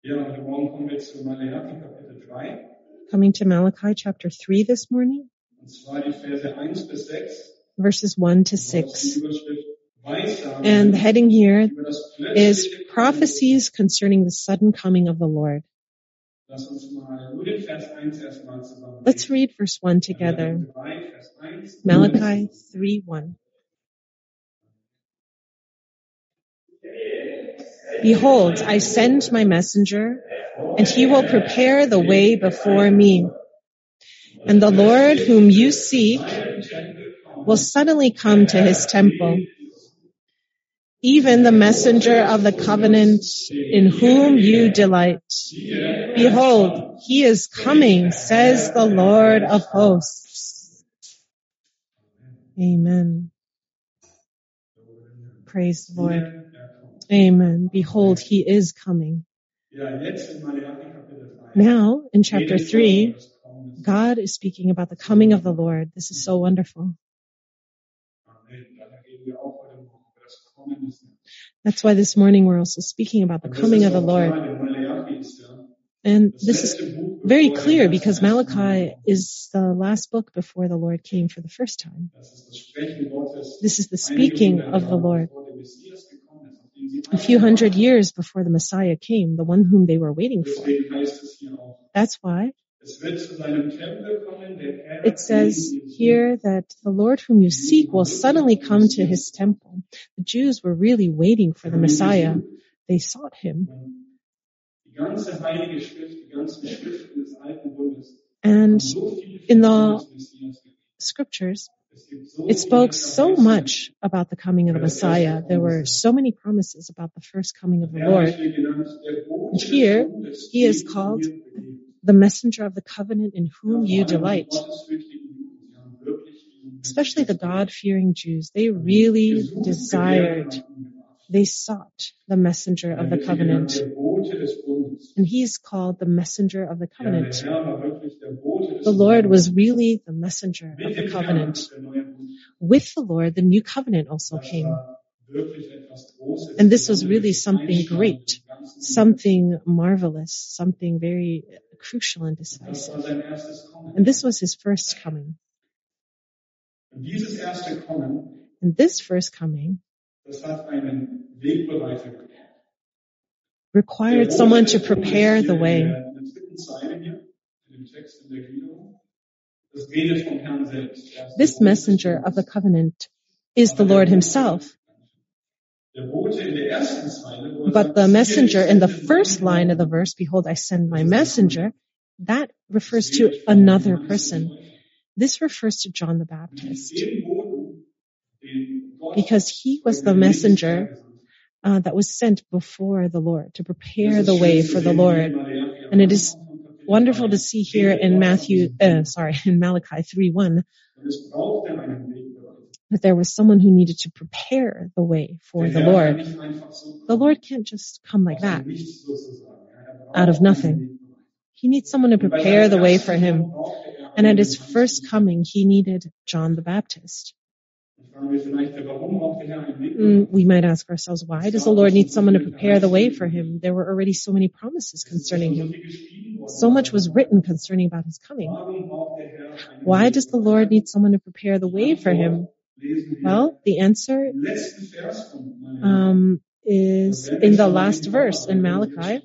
Coming to Malachi chapter 3 this morning, verses 1 to 6. And the heading here is Prophecies Concerning the Sudden Coming of the Lord. Let's read verse 1 together. Malachi 3:1. Behold, I send my messenger, and he will prepare the way before me. And the Lord whom you seek will suddenly come to his temple. Even the messenger of the covenant in whom you delight. Behold, he is coming, says the Lord of hosts. Amen. Praise the Lord. Amen. Behold, he is coming. Now, in chapter 3, God is speaking about the coming of the Lord. This is so wonderful. That's why this morning we're also speaking about the coming of the Lord. And this is very clear because Malachi is the last book before the Lord came for the first time. This is the speaking of the Lord. A few hundred years before the Messiah came, the one whom they were waiting for. That's why it says here that the Lord whom you seek will suddenly come to his temple. The Jews were really waiting for the Messiah. They sought him. And in the scriptures, it spoke so much about the coming of the Messiah. There were so many promises about the first coming of the Lord. And here, he is called the messenger of the covenant in whom you delight. Especially the God-fearing Jews, they really desired, they sought the messenger of the covenant. And he is called the messenger of the covenant. The Lord was really the messenger of the covenant. With the Lord, the new covenant also came. And this was really something great, something marvelous, something very crucial and decisive. And this was his first coming. And this first coming required someone to prepare the way. This messenger of the covenant is the Lord himself. But the messenger in the first line of the verse, behold, I send my messenger, that refers to another person. This refers to John the Baptist. Because he was the messenger that was sent before the Lord to prepare the way for the Lord. And it is wonderful to see here in Malachi 3:1 that there was someone who needed to prepare the way for the Lord. The Lord can't just come like that, out of nothing. He needs someone to prepare the way for him. And at his first coming, he needed John the Baptist. We might ask ourselves, why does the Lord need someone to prepare the way for him? There were already so many promises concerning him. So much was written concerning about his coming. Why does the Lord need someone to prepare the way for him? Well, the answer is in the last verse in Malachi.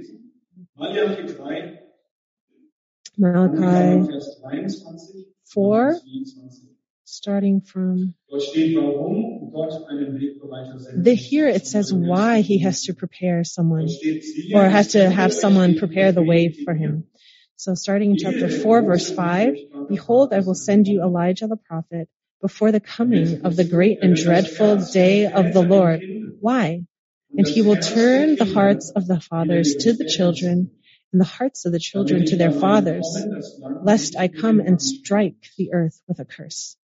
Malachi 4, starting from here it says why he has to prepare someone, or has to have someone prepare the way for him. So starting in chapter 4, verse 5, behold, I will send you Elijah the prophet before the coming of the great and dreadful day of the Lord. Why? And he will turn the hearts of the fathers to the children, and the hearts of the children to their fathers, lest I come and strike the earth with a curse.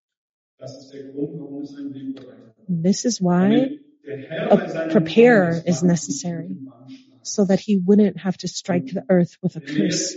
This is why a preparer is necessary, so that he wouldn't have to strike the earth with a curse.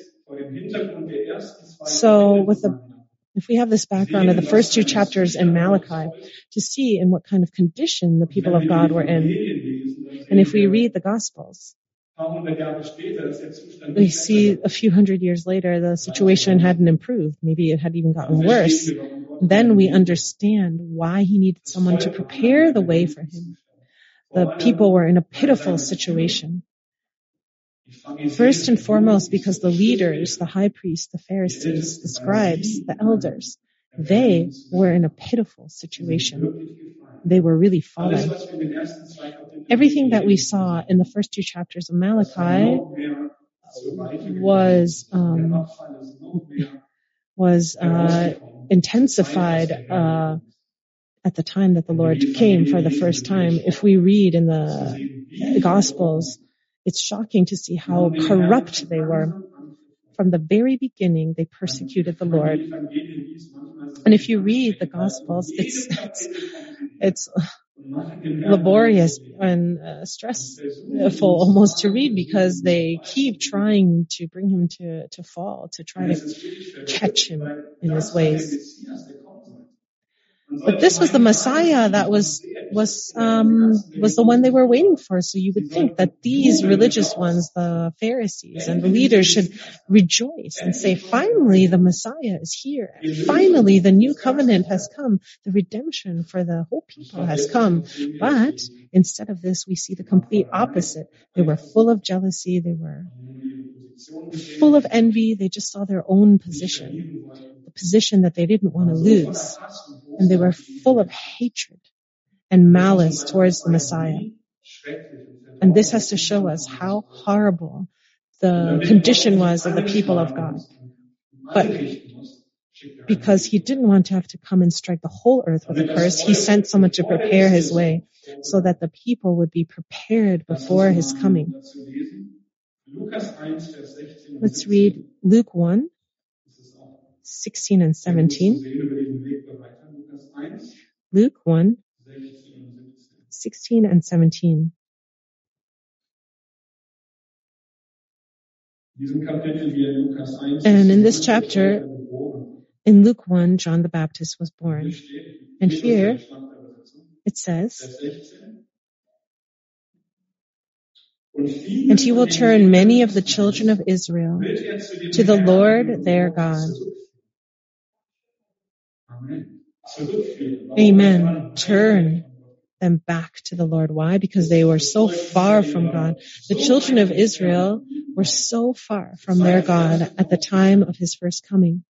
So if we have this background of the first two chapters in Malachi, to see in what kind of condition the people of God were in, and if we read the Gospels, We see a few hundred years later, the situation hadn't improved. Maybe it had even gotten worse. Then we understand why he needed someone to prepare the way for him. The people were in a pitiful situation. First and foremost, because the leaders, the high priests, the Pharisees, the scribes, the elders, they were in a pitiful situation. They were really fallen. Everything that we saw in the first two chapters of Malachi was intensified at the time that the Lord came for the first time. If we read in the Gospels, it's shocking to see how corrupt they were. From the very beginning, they persecuted the Lord. And if you read the Gospels, it's laborious and stressful almost to read, because they keep trying to bring him to fall, to try to catch him in his ways. But this was the Messiah that was the one they were waiting for. So you would think that these religious ones, the Pharisees and the leaders, should rejoice and say, finally the Messiah is here. Finally the new covenant has come. The redemption for the whole people has come. But instead of this, we see the complete opposite. They were full of jealousy. They were full of envy. They just saw their own position, the position that they didn't want to lose. And they were full of hatred and malice towards the Messiah. And this has to show us how horrible the condition was of the people of God. But because he didn't want to have to come and strike the whole earth with a curse, he sent someone to prepare his way so that the people would be prepared before his coming. Let's read Luke 1, 16 and 17. Luke 1, 16 and 17. And in this chapter, in Luke 1, John the Baptist was born. And here it says, and he will turn many of the children of Israel to the Lord their God. Amen. Turn them back to the Lord. Why? Because they were so far from God. The children of Israel were so far from their God at the time of his first coming.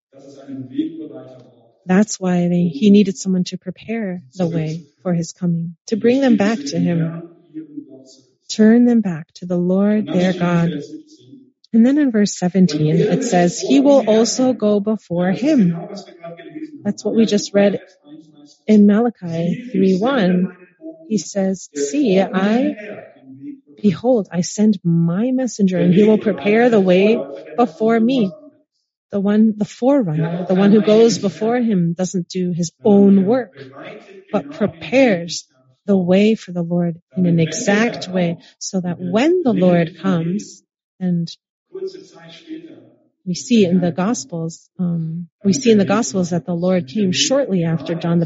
That's why he needed someone to prepare the way for his coming, to bring them back to him. Turn them back to the Lord their God. And then in verse 17, it says, he will also go before him. That's what we just read in Malachi 3:1. He says, see, behold, I send my messenger, and he will prepare the way before me. The forerunner, the one who goes before him, doesn't do his own work, but prepares the way for the Lord in an exact way, so that when the Lord comes, and we see in the Gospels that the Lord came shortly after John the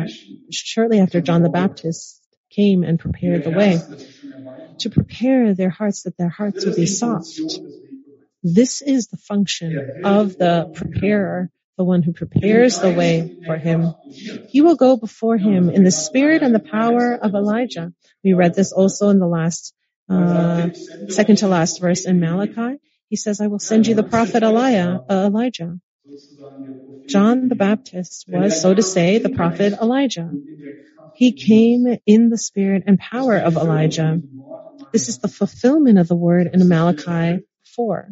Baptist came and prepared the way, to prepare their hearts, that their hearts would be soft. This is the function of the preparer, the one who prepares the way for him. He will go before him in the spirit and the power of Elijah. We read this also in the last, second to last verse in Malachi. He says, I will send you the prophet Elijah. John the Baptist was, so to say, the prophet Elijah. He came in the spirit and power of Elijah. This is the fulfillment of the word in Malachi 4.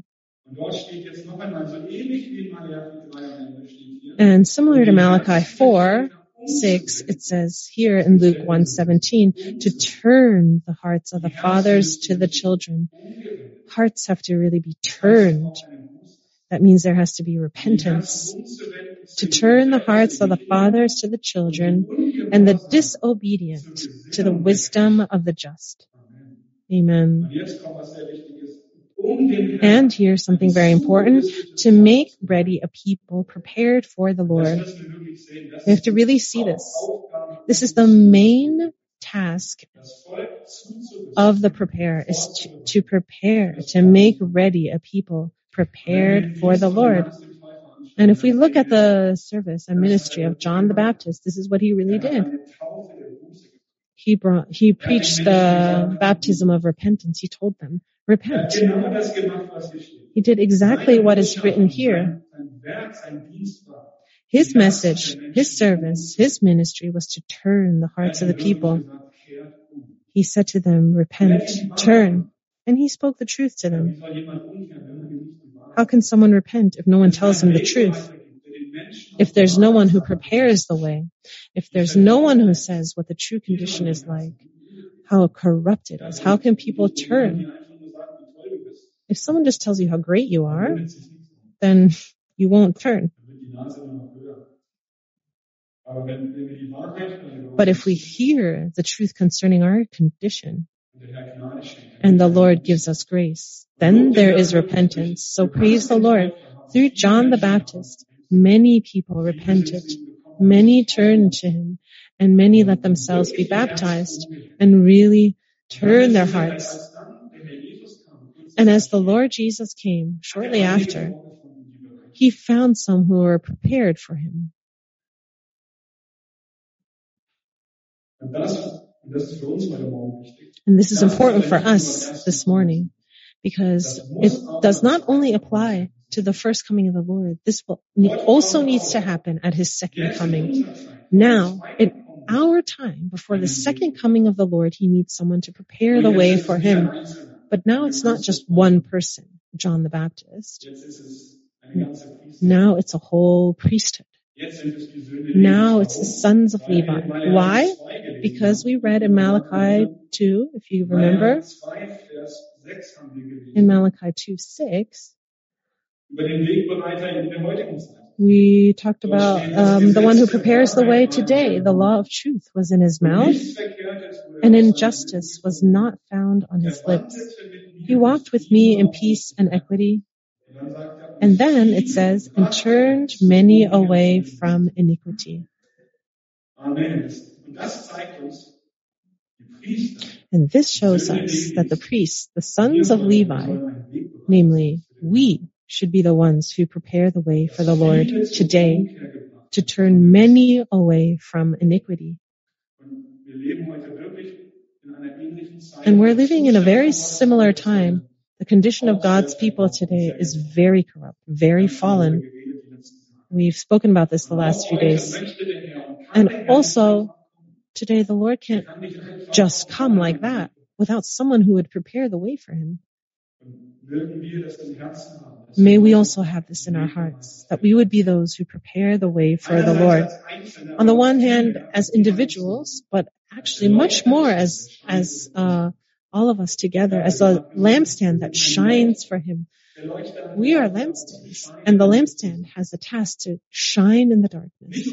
And similar to Malachi 4:6, it says here in Luke 1:17, to turn the hearts of the fathers to the children. Hearts have to really be turned. That means there has to be repentance. To turn the hearts of the fathers to the children, and the disobedient to the wisdom of the just. Amen. And here's something very important, to make ready a people prepared for the Lord. We have to really see this. This is the main task of the preparer is to prepare, to make ready a people prepared for the Lord. And if we look at the service and ministry of John the Baptist, this is what he really did. He preached the baptism of repentance. He told them, repent. He did exactly what is written here. His message, his service, his ministry was to turn the hearts of the people. He said to them, repent, turn, and he spoke the truth to them. How can someone repent if no one tells them the truth? If there's no one who prepares the way, if there's no one who says what the true condition is like, how corrupt it is, how can people turn? If someone just tells you how great you are, then you won't turn. But if we hear the truth concerning our condition, and the Lord gives us grace, then there is repentance. So praise the Lord. Through John the Baptist, many people repented, many turned to him, and many let themselves be baptized and really turn their hearts. And as the Lord Jesus came shortly after, he found some who were prepared for him. And this is important for us this morning, because it does not only apply to the first coming of the Lord. This also needs to happen at his second coming. Now, in our time, before the second coming of the Lord, he needs someone to prepare the way for him. But now it's not just one person, John the Baptist. Now it's a whole priesthood. Now it's the sons of Levi. Why? Because we read in Malachi 2, if you remember, in Malachi 2:6, we talked about the one who prepares the way today. The law of truth was in his mouth, and injustice was not found on his lips. He walked with me in peace and equity. And then it says, and turned many away from iniquity. And this shows us that the priests, the sons of Levi, namely we, should be the ones who prepare the way for the Lord today, to turn many away from iniquity. And we're living in a very similar time. The condition of God's people today is very corrupt, very fallen. We've spoken about this the last few days. And also, today the Lord can't just come like that without someone who would prepare the way for him. May we also have this in our hearts, that we would be those who prepare the way for the Lord. On the one hand, as individuals, but actually much more as all of us together, as a lampstand that shines for him. We are lampstands, and the lampstand has a task to shine in the darkness.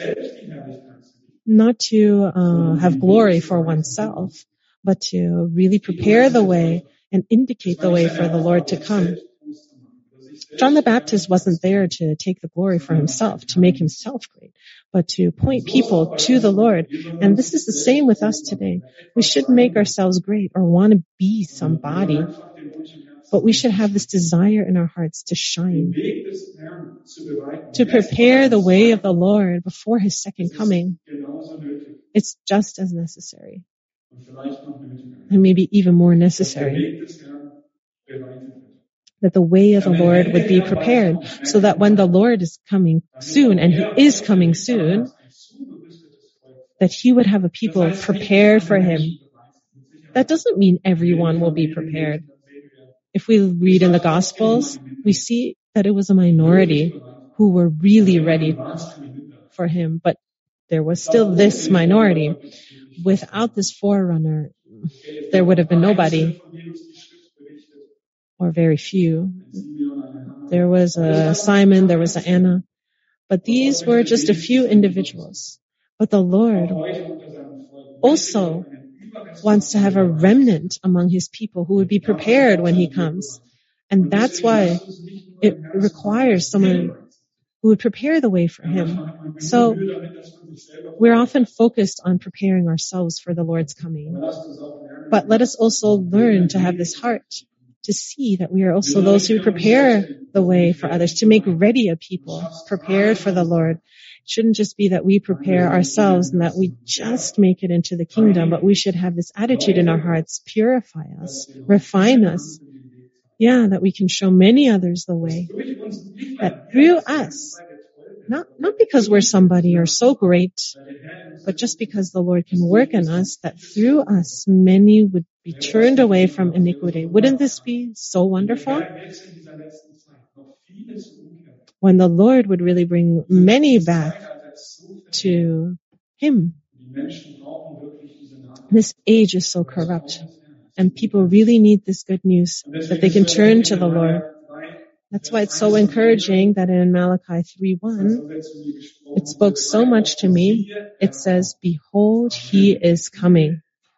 Not to have glory for oneself, but to really prepare the way and indicate the way for the Lord to come. John the Baptist wasn't there to take the glory for himself, to make himself great, but to point people to the Lord. And this is the same with us today. We shouldn't make ourselves great or want to be somebody, but we should have this desire in our hearts to shine, to prepare the way of the Lord before his second coming. It's just as necessary, and maybe even more necessary, that the way of the Lord would be prepared, so that when the Lord is coming soon, and he is coming soon, that he would have a people prepared for him. That doesn't mean everyone will be prepared. If we read in the Gospels, we see that it was a minority who were really ready for him, but there was still this minority. Without this forerunner, there would have been nobody, or very few. There was a Simon, there was a Anna, but these were just a few individuals. But the Lord also wants to have a remnant among his people who would be prepared when he comes. And that's why it requires someone who would prepare the way for him. So we're often focused on preparing ourselves for the Lord's coming. But let us also learn to have this heart, to see that we are also those who prepare the way for others, to make ready a people prepared for the Lord. It shouldn't just be that we prepare ourselves and that we just make it into the kingdom, but we should have this attitude in our hearts, purify us, refine us. Yeah, that we can show many others the way. That through us, not because we're somebody or so great, but just because the Lord can work in us, that through us many would be turned away from iniquity. Wouldn't this be so wonderful? When the Lord would really bring many back to Him. This age is so corrupt, and people really need this good news, that they can turn to the Lord. That's why it's so encouraging that in Malachi 3:1, it spoke so much to me. It says, "Behold, He is coming."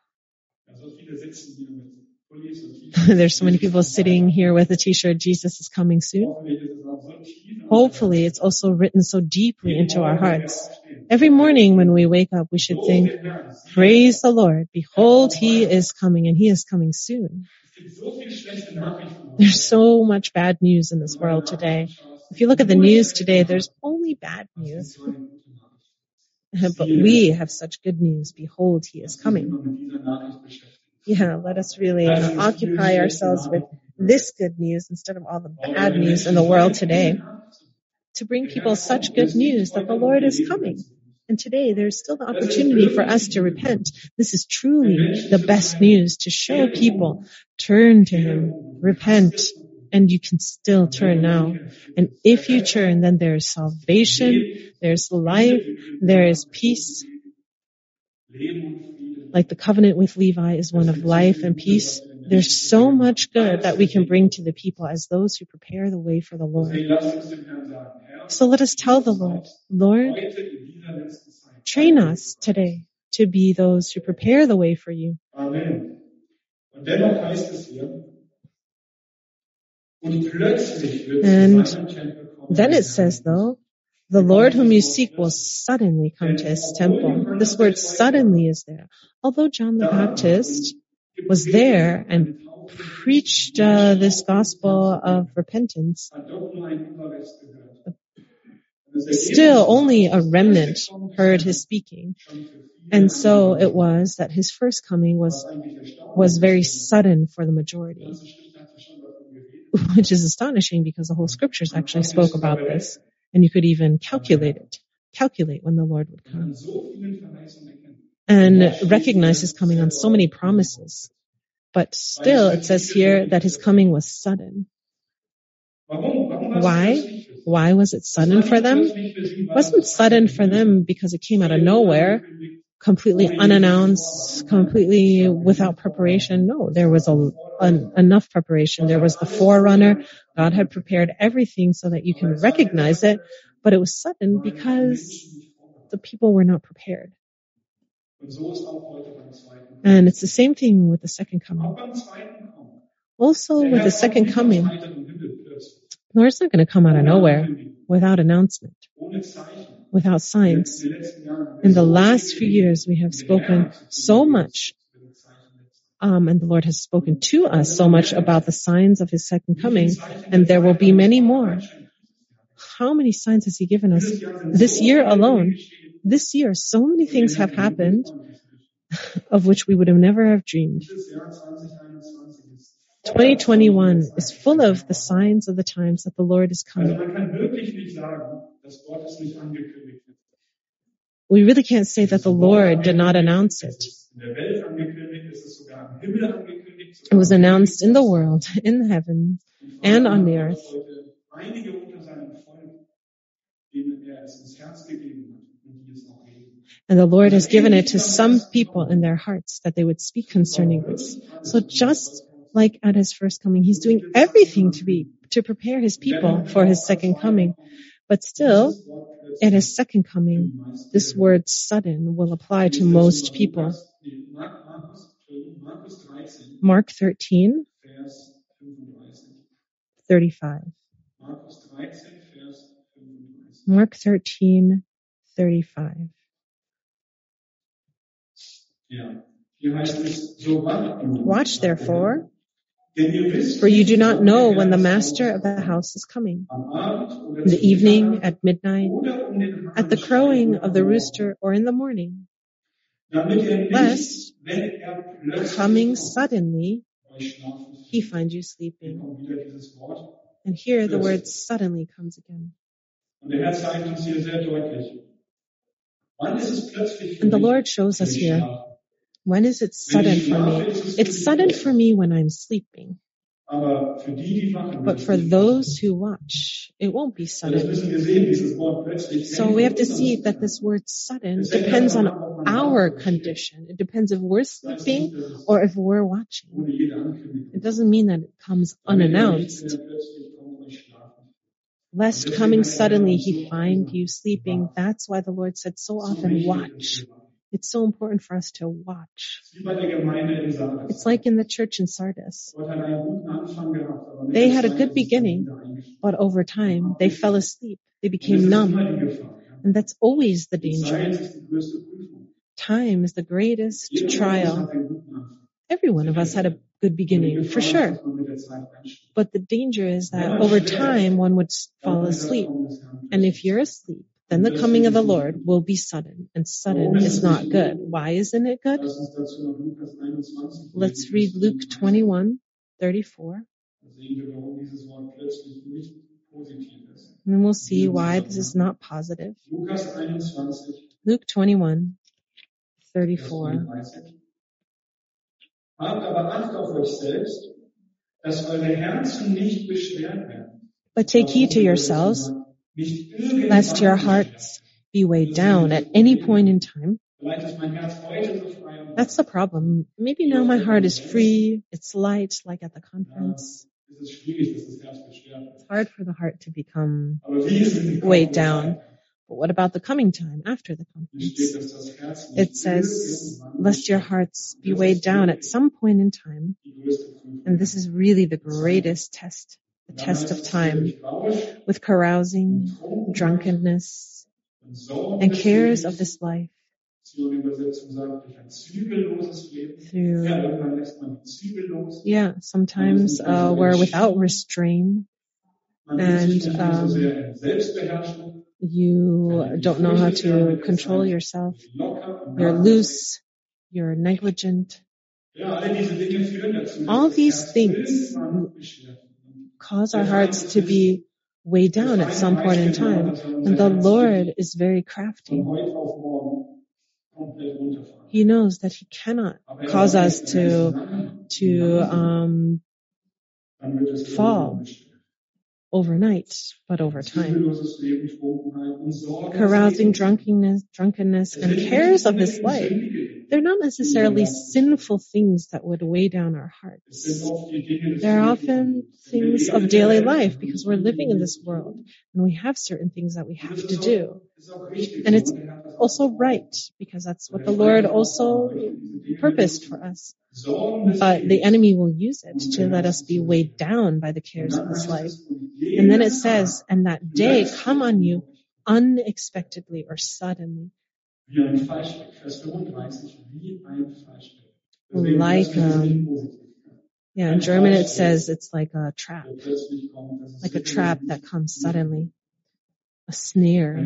There's so many people sitting here with a t-shirt, "Jesus is coming soon." Hopefully, it's also written so deeply into our hearts. Every morning when we wake up, we should think, "Praise the Lord. Behold, He is coming, and He is coming soon." There's so much bad news in this world today. If you look at the news today, there's only bad news. But we have such good news. Behold, He is coming. Yeah, let us really occupy ourselves with this good news instead of all the bad news in the world today. To bring people such good news that the Lord is coming. And today there's still the opportunity for us to repent. This is truly the best news, to show people, turn to Him, repent, and you can still turn now. And if you turn, then there's salvation, there's life, there is peace. Like the covenant with Levi is one of life and peace. There's so much good that we can bring to the people as those who prepare the way for the Lord. So let us tell the Lord, "Lord, train us today to be those who prepare the way for you." Amen. And then it says, though, the Lord whom you seek will suddenly come to His temple. This word suddenly is there. Although John the Baptist was there and preached this gospel of repentance, still only a remnant heard His speaking. And so it was that His first coming was very sudden for the majority, which is astonishing because the whole scriptures actually spoke about this. And you could even calculate when the Lord would come. And recognize His coming on so many promises. But still, it says here that His coming was sudden. Why? Why was it sudden for them? It wasn't sudden for them because it came out of nowhere, completely unannounced, completely without preparation. No, there was enough preparation. There was the forerunner. God had prepared everything so that you can recognize it, but it was sudden because the people were not prepared. And it's the same thing with the second coming. Also with the second coming, the Lord's not going to come out of nowhere without announcement, without signs. In the last few years, we have spoken so much, and the Lord has spoken to us so much about the signs of His second coming, and there will be many more. How many signs has He given us? This year alone, so many things have happened of which we would have never have dreamed. 2021 is full of the signs of the times that the Lord is coming. We really can't say that the Lord did not announce it. It was announced in the world, in the heaven, and on the earth. And the Lord has given it to some people in their hearts that they would speak concerning this. So just like at His first coming, He's doing everything to prepare His people for His second coming. But still, at His second coming, this word sudden will apply to most people. Mark 13, 35. Mark 13, 35. Watch therefore, for you do not know when the master of the house is coming, in the evening, at midnight, at the crowing of the rooster, or in the morning, lest, coming suddenly, he find you sleeping. And here the word suddenly comes again. And the Lord shows us here, when is it sudden for me? It's sudden for me when I'm sleeping. But for those who watch, it won't be sudden. So we have to see that this word sudden depends on our condition. It depends if we're sleeping or if we're watching. It doesn't mean that it comes unannounced. Lest coming suddenly he find you sleeping. That's why the Lord said so often, watch. It's so important for us to watch. It's like in the church in Sardis. They had a good beginning, but over time they fell asleep. They became numb. And that's always the danger. Time is the greatest trial. Every one of us had a good beginning, for sure. But the danger is that over time one would fall asleep. And if you're asleep, then the coming of the Lord will be sudden, and sudden is not good. Why isn't it good? Let's read Luke 21:34. And then we'll see why this is not positive. Luke 21:34. But take heed to yourselves, lest your hearts be weighed down at any point in time. That's the problem. Maybe now my heart is free, it's light, like at the conference. It's hard for the heart to become weighed down. But what about the coming time after the conference? It says, lest your hearts be weighed down at some point in time. And this is really the greatest test, the test of time, with carousing, drunkenness, and cares of this life. Sometimes we're without restraint, and you don't know how to control yourself. You're loose, you're negligent. All these things cause our hearts to be weighed down at some point in time. And the Lord is very crafty. He knows that he cannot cause us to fall overnight, but over time. Carousing, drunkenness, and cares of this life, they're not necessarily sinful things that would weigh down our hearts. They're often things of daily life because we're living in this world and we have certain things that we have to do. And it's also right because that's what the Lord also purposed for us. But the enemy will use it to let us be weighed down by the cares of this life. And then it says, and that day come on you unexpectedly or suddenly. Like, in German it says it's like a trap that comes suddenly, a snare.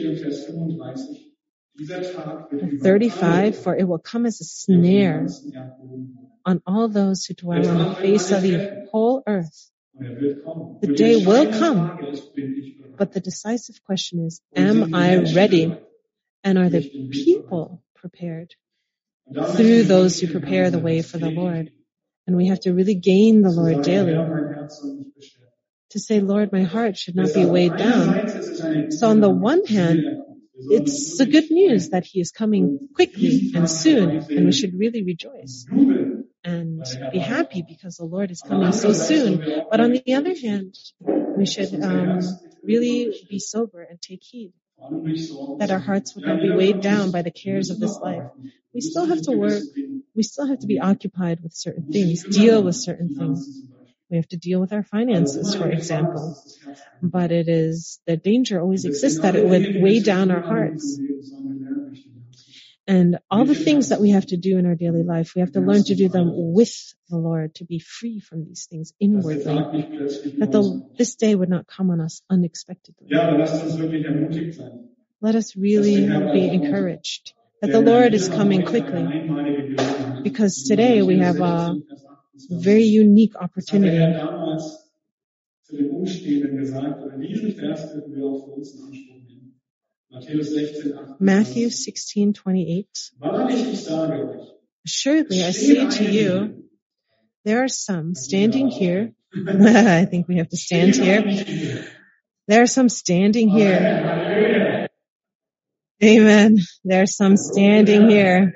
35, for it will come as a snare on all those who dwell on the face of the whole earth. The day will come, but the decisive question is, am I ready? And are the people prepared? Through those who prepare the way for the Lord. And we have to really gain the Lord daily. To say, Lord, my heart should not be weighed down. So on the one hand, it's the good news that he is coming quickly and soon, and we should really rejoice and be happy because the Lord is coming so soon. But on the other hand, we should really be sober and take heed that our hearts would not be weighed down by the cares of this life. We still have to work. We still have to be occupied with certain things, deal with certain things. We have to deal with our finances, for example. But the danger always exists that it would weigh down our hearts. And all the things that we have to do in our daily life, we have to learn to do them with the Lord, to be free from these things inwardly, that this day would not come on us unexpectedly. Let us really be encouraged that the Lord is coming quickly, because today we have a very unique opportunity. Matthew 16:28. Assuredly, I say to you, there are some standing here. I think we have to stand here. There are some standing here. Amen. There are some standing here.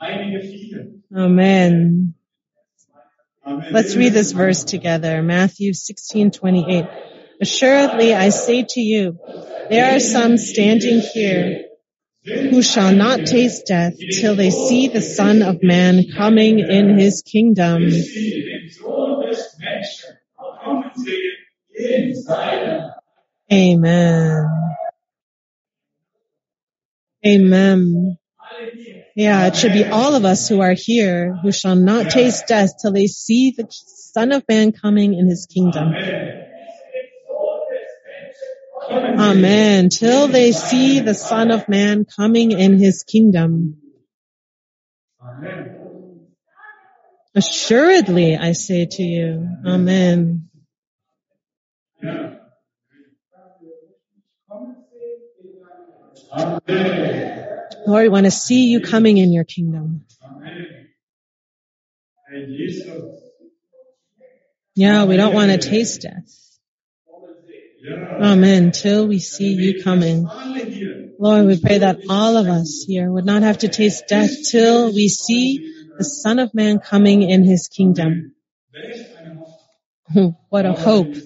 Amen. Let's read this verse together. Matthew 16:28. Assuredly, I say to you, there are some standing here who shall not taste death till they see the Son of Man coming in his kingdom. Amen. Amen. Yeah, it should be all of us who are here who shall not taste death till they see the Son of Man coming in his kingdom. Amen. Till they see the Son of Man coming in his kingdom. Assuredly, I say to you. Amen. Lord, we want to see you coming in your kingdom. Yeah, we don't want to taste death. Amen. Till we see you coming. Lord, we pray that all of us here would not have to taste death till we see the Son of Man coming in his kingdom. What a hope.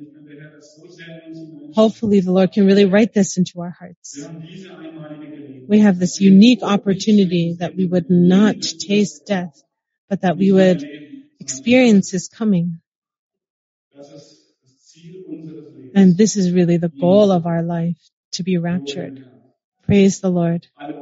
Hopefully the Lord can really write this into our hearts. We have this unique opportunity that we would not taste death, but that we would experience his coming. And this is really the goal of our life, to be raptured. Praise the Lord.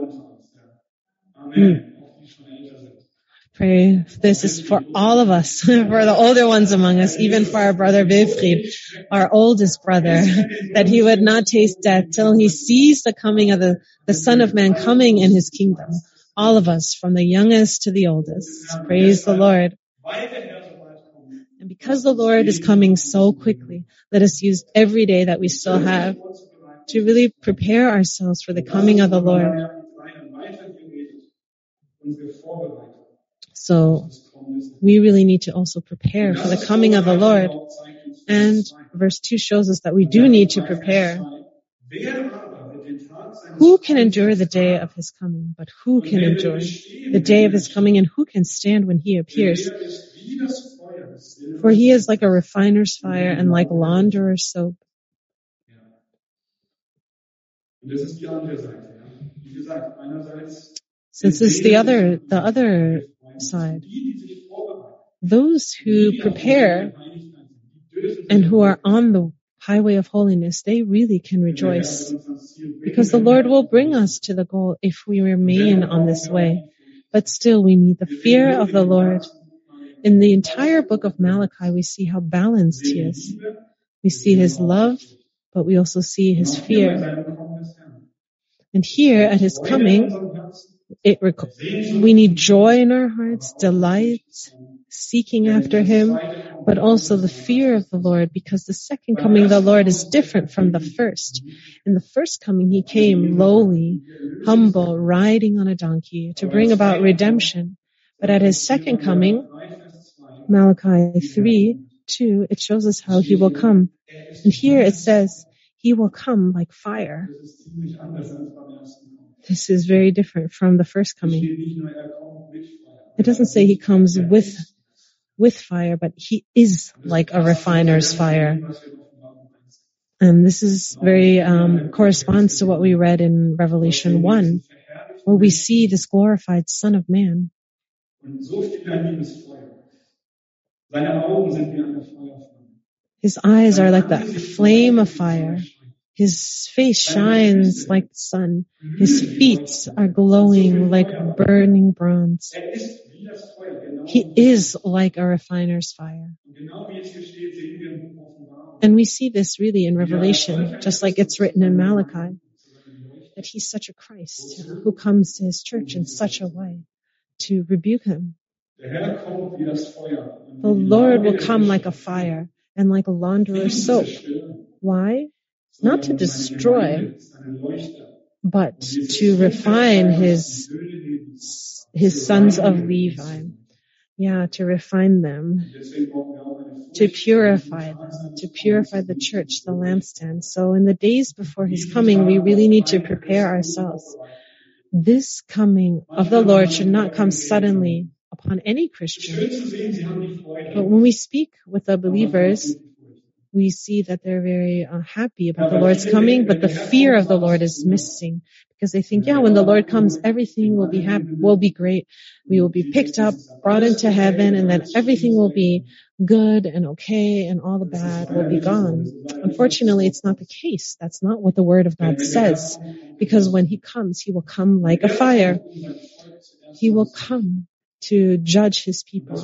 Pray this is for all of us, for the older ones among us, even for our brother Wilfried, our oldest brother, that he would not taste death till he sees the coming of the Son of Man coming in his kingdom. All of us, from the youngest to the oldest. Praise the Lord. And because the Lord is coming so quickly, let us use every day that we still have to really prepare ourselves for the coming of the Lord. So we really need to also prepare for the coming of the Lord. And verse 2 shows us that we do need to prepare. Who can endure the day of his coming? But who can endure the day of his coming, and who can stand when he appears? For he is like a refiner's fire and like launderer's soap. Since this is the other side. Those who prepare and who are on the highway of holiness, they really can rejoice, because the Lord will bring us to the goal if we remain on this way. But still, we need the fear of the Lord. In the entire book of Malachi, we see how balanced he is. We see his love, but we also see his fear. And here at his coming, we need joy in our hearts, delight, seeking after him, but also the fear of the Lord, because the second coming of the Lord is different from the first. In the first coming, he came lowly, humble, riding on a donkey to bring about redemption. But at his second coming, Malachi 3:2, it shows us how he will come. And here it says, he will come like fire. This is very different from the first coming. It doesn't say he comes with fire, but he is like a refiner's fire. And this is very corresponds to what we read in Revelation 1, where we see this glorified Son of Man. His eyes are like the flame of fire. His face shines like the sun. His feet are glowing like burning bronze. He is like a refiner's fire. And we see this really in Revelation, just like it's written in Malachi, that he's such a Christ who comes to his church in such a way to rebuke him. The Lord will come like a fire and like a launderer's soap. Why? Not to destroy, but to refine his sons of Levi. Yeah, to refine them, to purify the church, the lampstand. So in the days before his coming, we really need to prepare ourselves. This coming of the Lord should not come suddenly upon any Christian. But when we speak with the believers, we see that they're very happy about the Lord's coming, but the fear of the Lord is missing because they think, when the Lord comes, everything will be happy, will be great. We will be picked up, brought into heaven, and then everything will be good and okay, and all the bad will be gone. Unfortunately, it's not the case. That's not what the Word of God says, because when He comes, He will come like a fire. He will come to judge His people.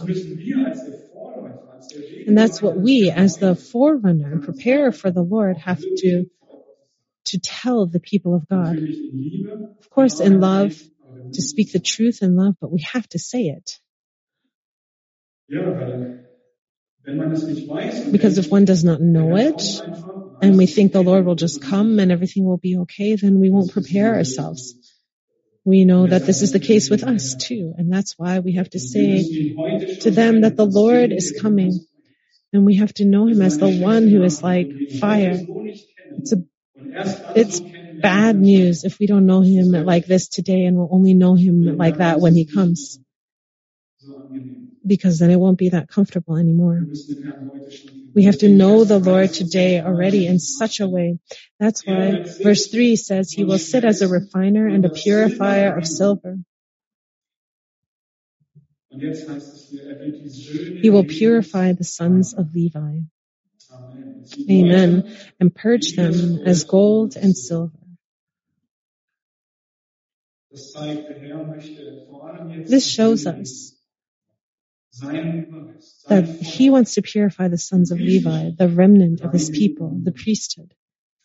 And that's what we, as the forerunner and prepare for the Lord, have to tell the people of God. Of course, in love, to speak the truth in love, but we have to say it. Because if one does not know it, and we think the Lord will just come and everything will be okay, then we won't prepare ourselves. We know that this is the case with us too, and that's why we have to say to them that the Lord is coming. And we have to know Him as the one who is like fire. It's bad news if we don't know Him like this today, and we'll only know Him like that when He comes. Because then it won't be that comfortable anymore. We have to know the Lord today already in such a way. That's why verse 3 says He will sit as a refiner and a purifier of silver. He will purify the sons of Levi. Amen. And purge them as gold and silver. This shows us that He wants to purify the sons of Levi, the remnant of His people, the priesthood.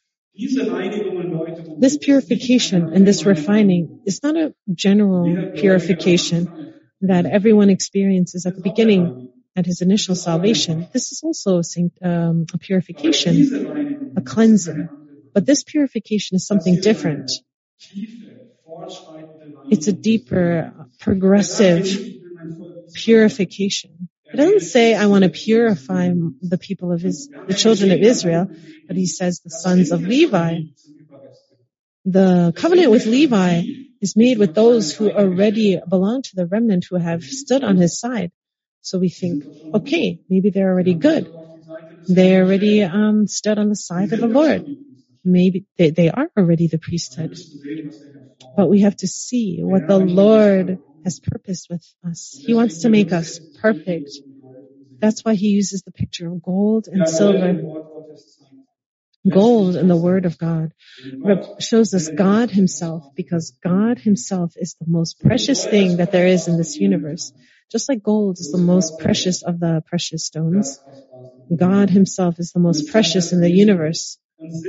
This purification and this refining is not a general purification that everyone experiences at the beginning, at his initial salvation. This is also a purification, a cleansing. But this purification is something different. It's a deeper, progressive purification. It doesn't say, I want to purify the people of the children of Israel, but He says the sons of Levi. The covenant with Levi is made with those who already belong to the remnant, who have stood on His side. So we think, okay, maybe they're already good. They already stood on the side of the Lord. Maybe they are already the priesthood. But we have to see what the Lord has purposed with us. He wants to make us perfect. That's why He uses the picture of gold and silver. Gold in the Word of God shows us God Himself, because God Himself is the most precious thing that there is in this universe. Just like gold is the most precious of the precious stones, God Himself is the most precious in the universe.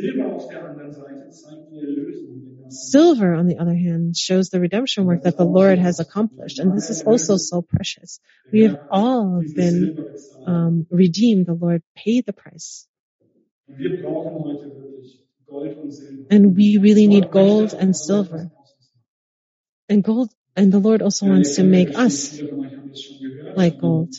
Silver, on the other hand, shows the redemption work that the Lord has accomplished, and this is also so precious. We have all been redeemed. The Lord paid the price. And we really need gold and silver. And the Lord also wants to make us like gold.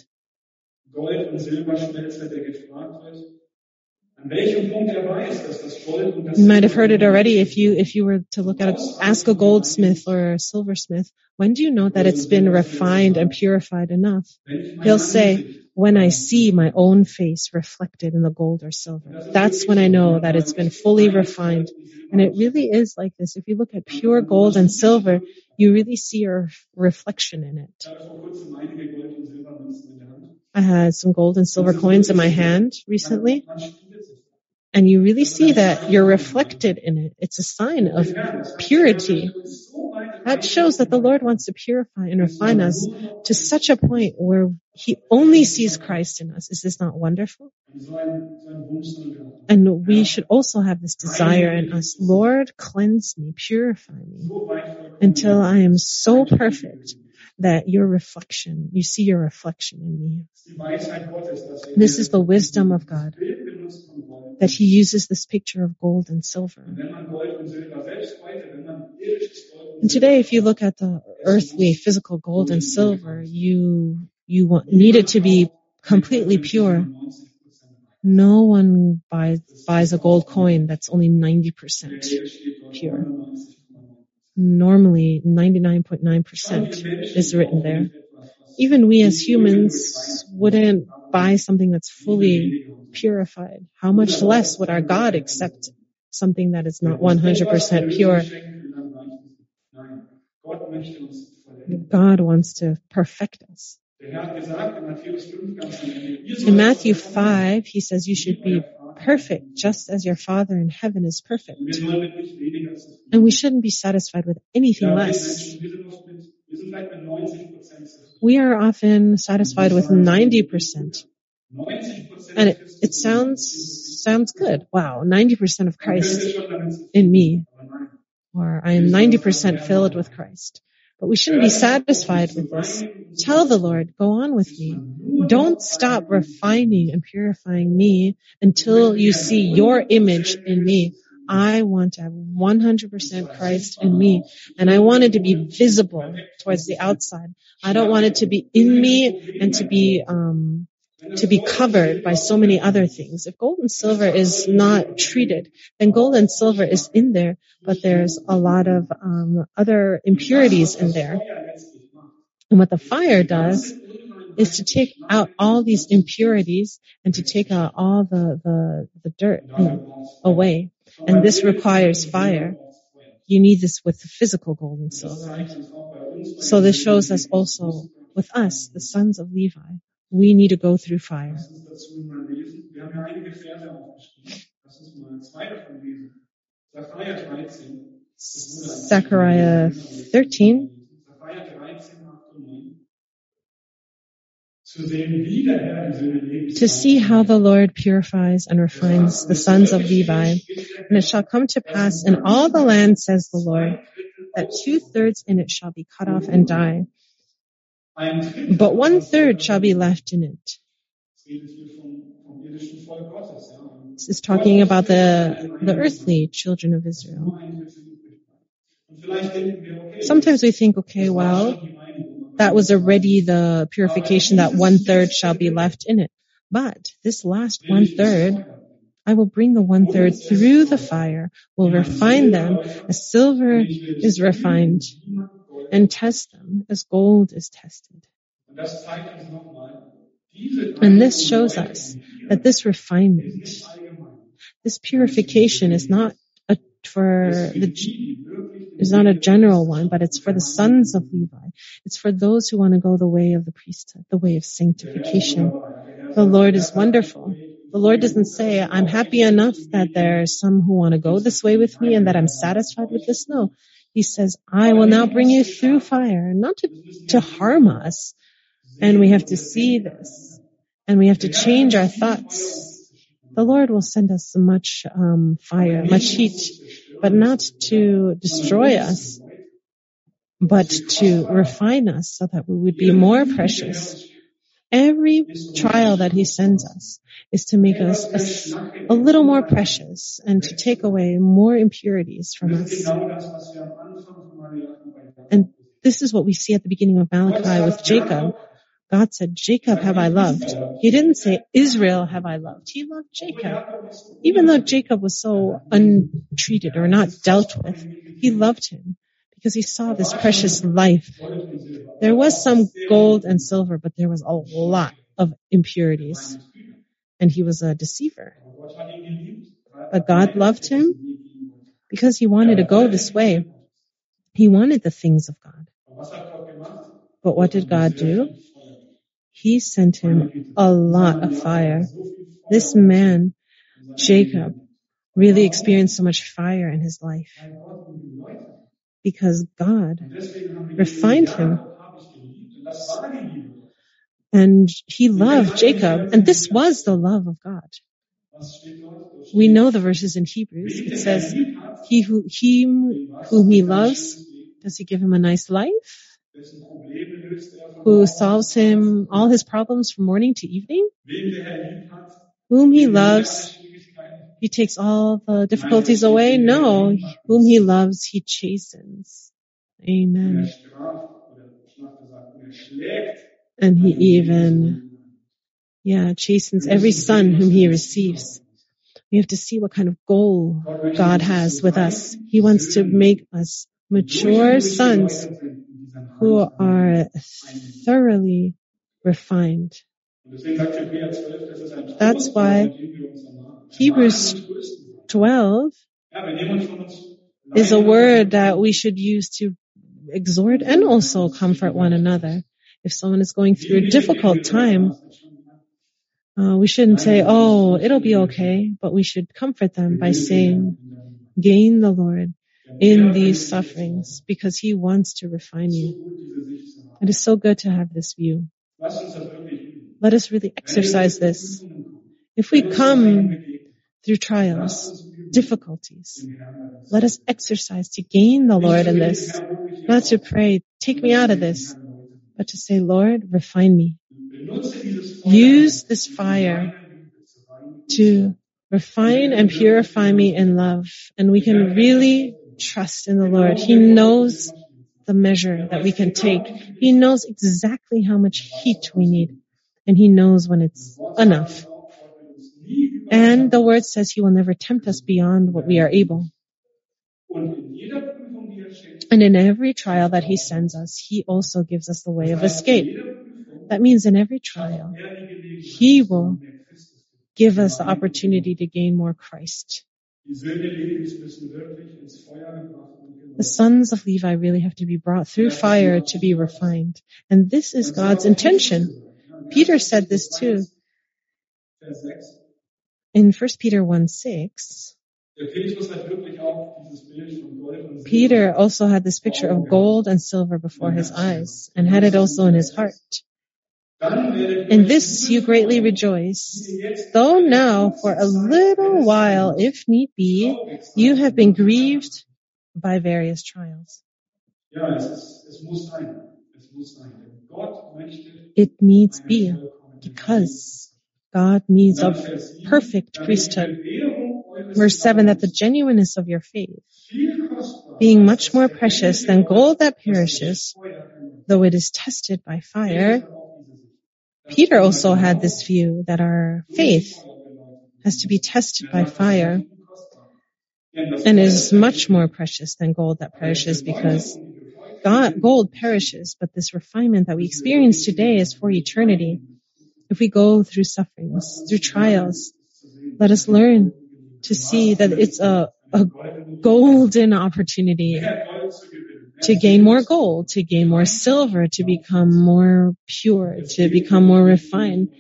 You might have heard it already if you were to ask a goldsmith or a silversmith, when do you know that it's been refined and purified enough? He'll say, when I see my own face reflected in the gold or silver. That's when I know that it's been fully refined. And it really is like this. If you look at pure gold and silver, you really see your reflection in it. I had some gold and silver coins in my hand recently. And you really see that you're reflected in it. It's a sign of purity. That shows that the Lord wants to purify and refine us to such a point where He only sees Christ in us. Is this not wonderful? And we should also have this desire in us. Lord, cleanse me, purify me until I am so perfect that you see your reflection in me. This is the wisdom of God, that He uses this picture of gold and silver. And today, if you look at the earthly, physical gold and silver, you need it to be completely pure. No one buys a gold coin that's only 90% pure. Normally, 99.9% is written there. Even we as humans wouldn't buy something that's fully purified. How much less would our God accept something that is not 100% pure? God wants to perfect us. In Matthew 5, He says you should be perfect just as your Father in heaven is perfect. And we shouldn't be satisfied with anything less. We are often satisfied with 90%. And it sounds good. Wow, 90% of Christ in me. Or I am 90% filled with Christ. But we shouldn't be satisfied with this. Tell the Lord, go on with me. Don't stop refining and purifying me until you see your image in me. I want to have 100% Christ in me, and I want it to be visible towards the outside. I don't want it to be in me and to be covered by so many other things. If gold and silver is not treated, then gold and silver is in there, but there's a lot of other impurities in there. And what the fire does is to take out all these impurities and to take out all the dirt away. And this requires fire. You need this with the physical gold and silver. So this shows us also with us, the sons of Levi, we need to go through fire. Zechariah 13. To see how the Lord purifies and refines the sons of Levi. And it shall come to pass in all the land, says the Lord, that 2/3 in it shall be cut off and die, but 1/3 shall be left in it. This is talking about the earthly children of Israel. Sometimes we think, okay, well, that was already the purification, that 1/3 shall be left in it. But this last 1/3, I will bring the 1/3 through the fire, will refine them as silver is refined, and test them as gold is tested. And this shows us that this refinement, this purification is not a general one, but it's for the sons of Levi. It's for those who want to go the way of the priesthood, the way of sanctification. The Lord is wonderful. The Lord doesn't say, I'm happy enough that there are some who want to go this way with me and that I'm satisfied with this. No. He says, I will now bring you through fire, not to harm us. And we have to see this. And we have to change our thoughts. The Lord will send us much fire, much heat, but not to destroy us, but to refine us so that we would be more precious. Every trial that He sends us is to make us a little more precious and to take away more impurities from us. And this is what we see at the beginning of Malachi with Jacob. God said, Jacob have I loved. He didn't say, Israel have I loved. He loved Jacob. Even though Jacob was so untreated or not dealt with, He loved him because He saw this precious life. There was some gold and silver, but there was a lot of impurities. And he was a deceiver. But God loved him because He wanted to go this way. He wanted the things of God. But what did God do? He sent him a lot of fire. This man Jacob really experienced so much fire in his life because God refined him. And he loved Jacob, and this was the love of God. We know the verses in Hebrews. It says, whom he loves, does he give him a nice life? Who solves him all his problems from morning to evening? Whom he loves, he takes all the difficulties away? No, whom he loves, he chastens. Amen. And he even, chastens every son whom he receives. We have to see what kind of goal God has with us. He wants to make us mature sons who are thoroughly refined. That's why Hebrews 12 is a word that we should use to exhort and also comfort one another. If someone is going through a difficult time, we shouldn't say, oh, it'll be okay, but we should comfort them by saying, gain the Lord in these sufferings because he wants to refine you. It is so good to have this view. Let us really exercise this. If we come through trials, difficulties, let us exercise to gain the Lord in this, not to pray, take me out of this, but to say, Lord, refine me. Use this fire to refine and purify me in love. And we can really trust in the Lord. He knows the measure that we can take. He knows exactly how much heat we need. And he knows when it's enough. And the word says he will never tempt us beyond what we are able. And in every trial that he sends us, he also gives us the way of escape. That means in every trial, he will give us the opportunity to gain more Christ. The sons of Levi really have to be brought through fire to be refined. And this is God's intention. Peter said this too. In 1 Peter 1:6, Peter also had this picture of gold and silver before his eyes and had it also in his heart. In this you greatly rejoice, though now for a little while, if need be, you have been grieved by various trials. It needs be, because God needs a perfect priesthood. Verse 7, that the genuineness of your faith, being much more precious than gold that perishes, though it is tested by fire. Peter also had this view that our faith has to be tested by fire and is much more precious than gold that perishes, because gold perishes, but this refinement that we experience today is for eternity. If we go through sufferings, through trials, let us learn to see that it's a golden opportunity to gain more gold, to gain more silver, to become more pure, to become more refined.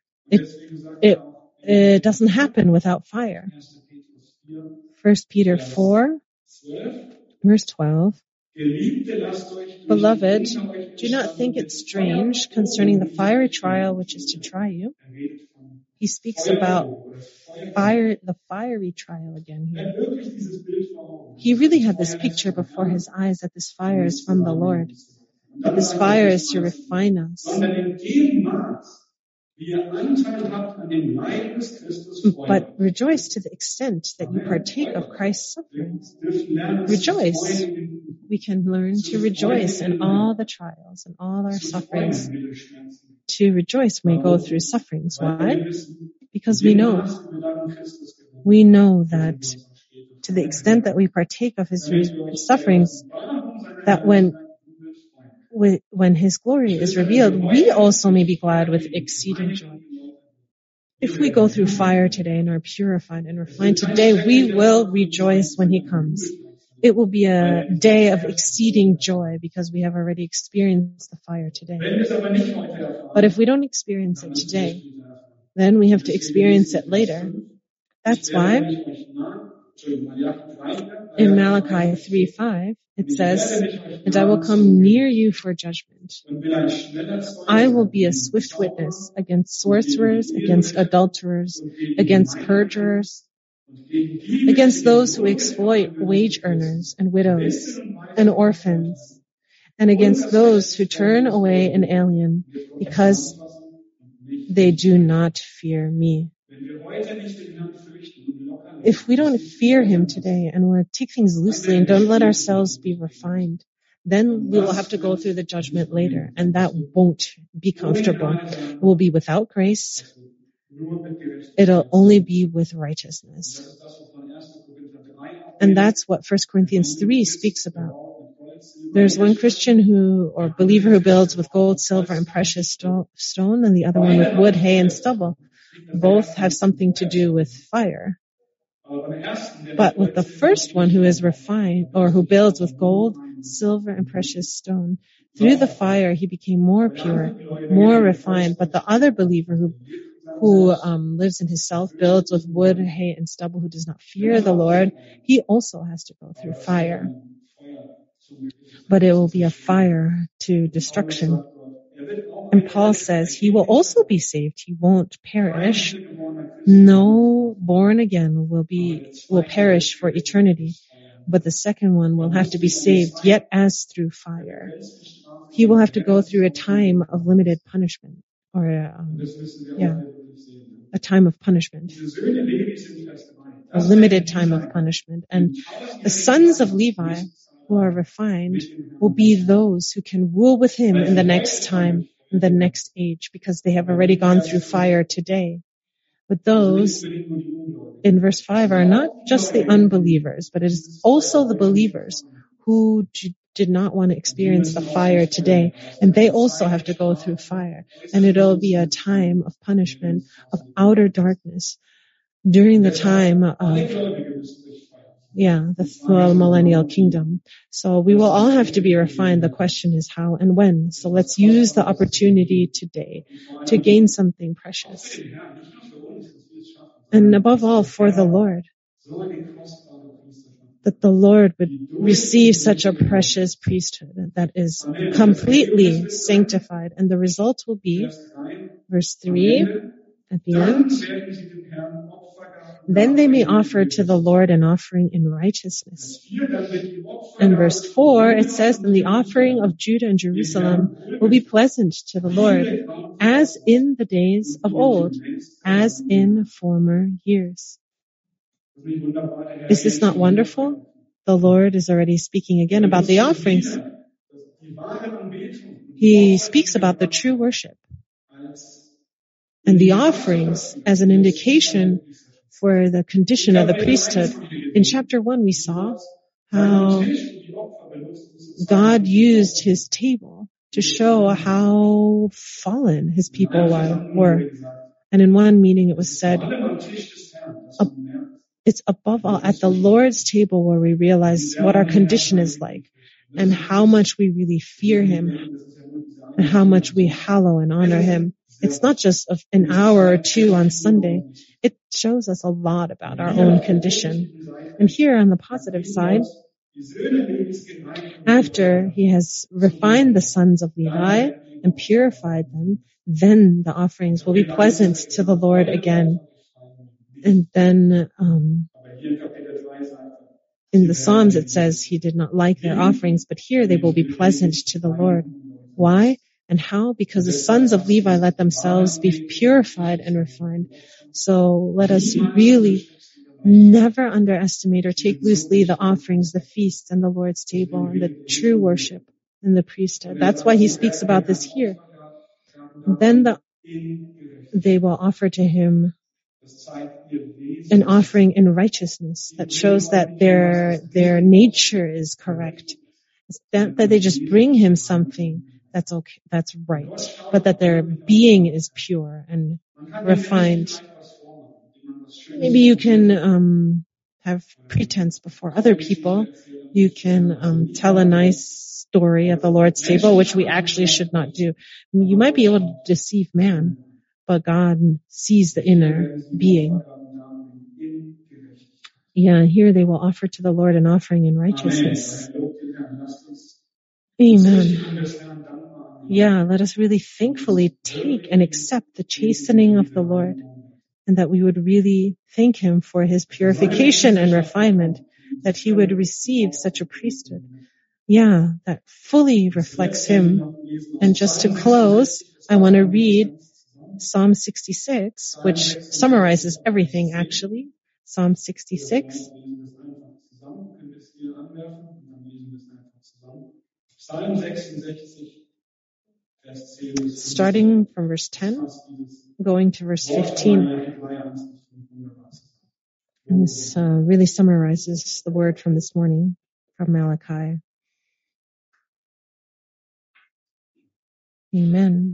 It doesn't happen without fire. 1 Peter 4, verse 12. Beloved, do not think it strange concerning the fiery trial which is to try you. He speaks about the fiery trial again here. He really had this picture before his eyes that this fire is from the Lord, that this fire is to refine us. But rejoice to the extent that you partake of Christ's sufferings. Rejoice. We can learn to rejoice in all the trials and all our sufferings. To rejoice when we go through sufferings. Why? Because we know that to the extent that we partake of his sufferings, that when his glory is revealed, we also may be glad with exceeding joy. If we go through fire today and are purified and refined today, we will rejoice when he comes. It will be a day of exceeding joy because we have already experienced the fire today. But if we don't experience it today, then we have to experience it later. That's why in Malachi 3:5, it says, and I will come near you for judgment. I will be a swift witness against sorcerers, against adulterers, against perjurers, against those who exploit wage earners and widows and orphans, and against those who turn away an alien because they do not fear me. If we don't fear him today and we'll take things loosely and don't let ourselves be refined, then we will have to go through the judgment later, and that won't be comfortable. It will be without grace. It'll only be with righteousness. And that's what 1 Corinthians 3 speaks about. There's one Christian or believer who builds with gold, silver, and precious stone, and the other one with wood, hay, and stubble. Both have something to do with fire. But with the first one who is refined, or who builds with gold, silver, and precious stone, through the fire he became more pure, more refined. But the other believer who lives in his self, builds with wood, hay, and stubble, who does not fear the Lord, he also has to go through fire. But it will be a fire to destruction. And Paul says he will also be saved. He won't perish. No born again will perish for eternity. But the second one will have to be saved, yet as through fire. He will have to go through a time of limited punishment, or a time of punishment. A limited time of punishment. And the sons of Levi, who are refined, will be those who can rule with him in the next time, in the next age, because they have already gone through fire today. But those in verse 5 are not just the unbelievers, but it is also the believers who did not want to experience the fire today. And they also have to go through fire. And it'll be a time of punishment, of outer darkness, during the time of the millennial kingdom. So we will all have to be refined. The question is how and when. So let's use the opportunity today to gain something precious. And above all, for the Lord. That the Lord would receive such a precious priesthood that is completely sanctified. And the result will be, verse 3, at the end, then they may offer to the Lord an offering in righteousness. In verse 4, it says, then the offering of Judah and Jerusalem will be pleasant to the Lord, as in the days of old, as in former years. Is this not wonderful? The Lord is already speaking again about the offerings. He speaks about the true worship and the offerings as an indication for the condition of the priesthood. In chapter 1, we saw how God used his table to show how fallen his people were. And in one meeting it was said, it's above all at the Lord's table where we realize what our condition is like and how much we really fear him and how much we hallow and honor him. It's not just an hour or two on Sunday. It shows us a lot about our own condition. And here on the positive side, after he has refined the sons of Levi and purified them, then the offerings will be pleasant to the Lord again. And then in the Psalms it says he did not like their offerings, but here they will be pleasant to the Lord. Why? And how? Because the sons of Levi let themselves be purified and refined. So let us really never underestimate or take loosely the offerings, the feasts, and the Lord's table, and the true worship in the priesthood. That's why he speaks about this here. Then they will offer to him an offering in righteousness that shows that their nature is correct. It's that they just bring him something that's okay, that's right, but that their being is pure and refined. Maybe you can have pretense before other people. You can tell a nice story at the Lord's table, which we actually should not do. You might be able to deceive man, but God sees the inner being. Yeah, here they will offer to the Lord an offering in righteousness. Amen. Yeah, let us really thankfully take and accept the chastening of the Lord, and that we would really thank him for his purification and refinement, that he would receive such a priesthood. Yeah, that fully reflects him. And just to close, I want to read Psalm 66, which summarizes everything actually. Psalm 66. Starting from verse 10, going to verse 15. And this really summarizes the word from this morning from Malachi. Amen.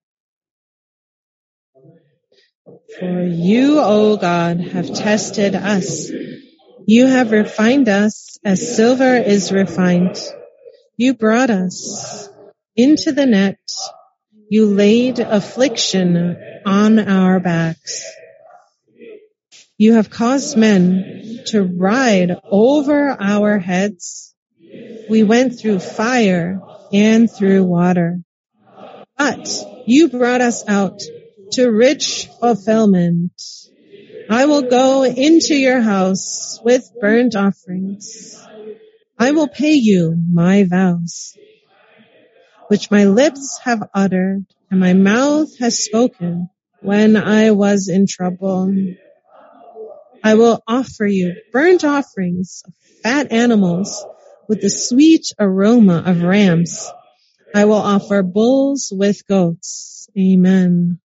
For you, O God, have tested us. You have refined us as silver is refined. You brought us into the net. You laid affliction on our backs. You have caused men to ride over our heads. We went through fire and through water, but you brought us out to rich fulfillment. I will go into your house with burnt offerings. I will pay you my vows, which my lips have uttered and my mouth has spoken when I was in trouble. I will offer you burnt offerings of fat animals with the sweet aroma of rams. I will offer bulls with goats. Amen.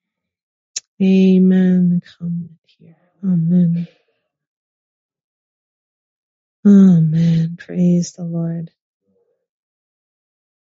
Amen. Come here. Amen. Amen. Praise the Lord.